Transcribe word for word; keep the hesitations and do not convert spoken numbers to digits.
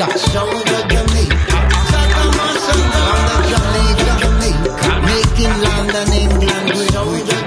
Sound of Jamaica. Shaka man, shaka. Sound of Jamaica, Jamaica. Making London, England great.